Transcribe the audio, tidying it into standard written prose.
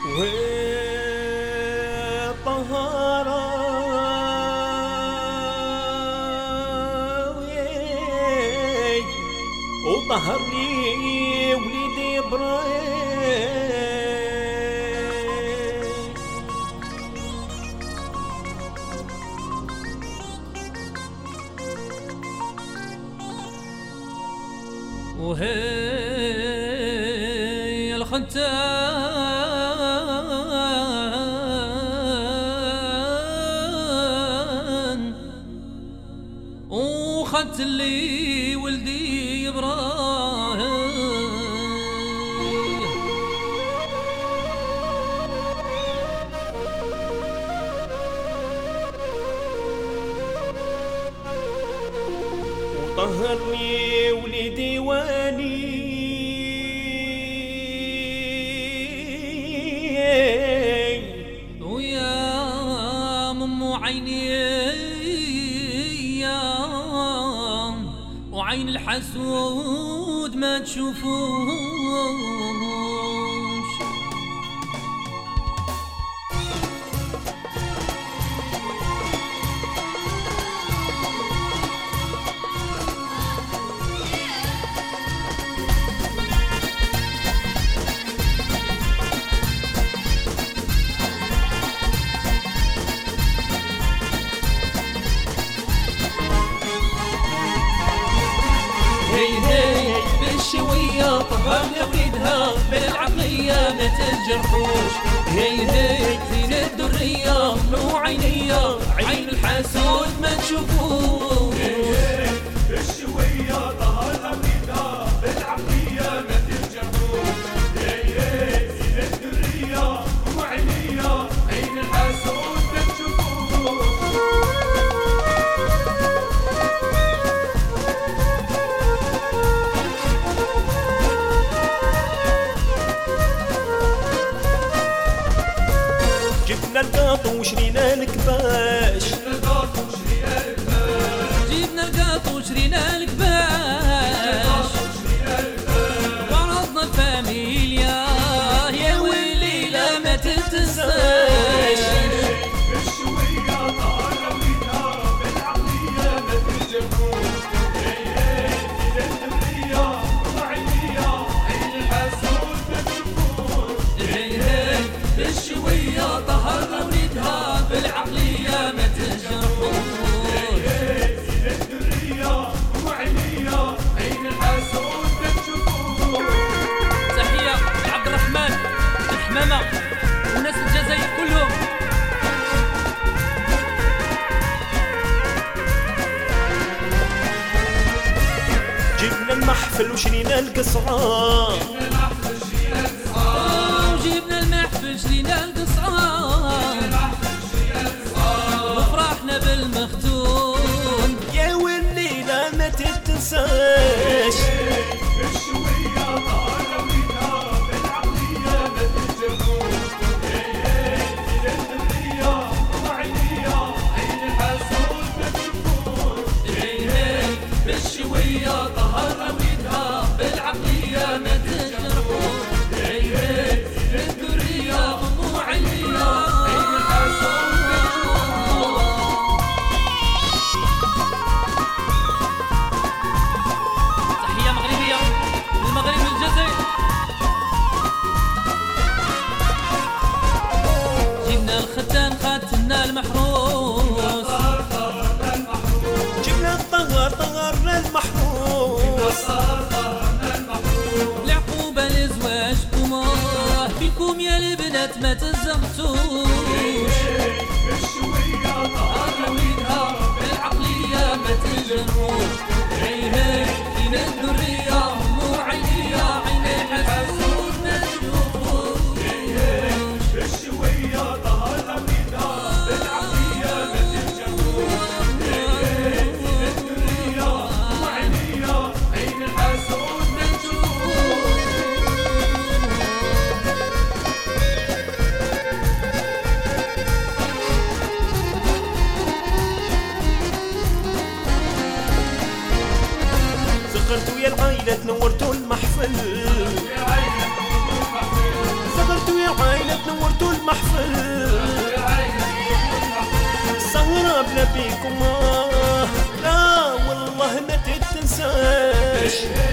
وطهارة وطهرني وليدي إبراهيم وهي الختان وخدت لي ولدي إبراهيم وطهرني وليدي واني ويا مم عيني وعين الحسود ما تشوفوش. هي بالشوية طهرنا وليدها بالعقلية ما تجرحوش. هي زين الدرية مو عينية عين الحسود ما تشوفوش. بالشوية طهرنا وليدها بالعقلية ما تجرحوش. زين الدرية مو عينية عين الحسود ما تشوفوش. جبنا القاط وشرينا الكباش. جبنا القاط وشرينا الكباش وعرضنا الفاميليا يا ويلي لا ما تنساش. بالشوية طهرنا وليدها بالعقلية ما تجرحوش. زين الدرية مو عينية عين الحسود ما تشوفوش. بالشوية طهرنا وليدها بالعقلية ما تجرحوش. تحية لعبد الرحمن الحمامة وناس الجزائر كلهم. جبنا المحفل وشرينا القصعان. وجبنا المحفل شرينا القصعان وفرحنا بالمختوم يا والليلة ما تتنساش. بالشوية طهرنا وليدها بالعقلية ما تجرحوش. زين الدرية مو عينية عين الحسود ما تشوفوش. بالشوية طهرنا وليدها بالعقلية ما تجرحوش. الدرية مو عينية عين الحسود ما تشوفوش. تحية مغربية للمغرب والجزائر. جبنا الختان خاتمنا المحروس. جبنا الطهر طهرنا المحروس. العقوبة لزواج كوماه فيكم يا البنات ما تزغتوش. بالشوية طهرنا وليدها بالعقلية ما تجرحوش. فينا الذرية مو عينية عين الحسود ما تشوفوش. بالشوية طهرنا وليدها بالعقلية ما تجرحوش. الدرية مو عينية عين الحسود ما تشوفوش. زغرت ويا العايلة نورتوا المحفل. زغرت ويا العايلة عينك نورتوا المحفل السهرة بنبيكم لا والله ما تتنساش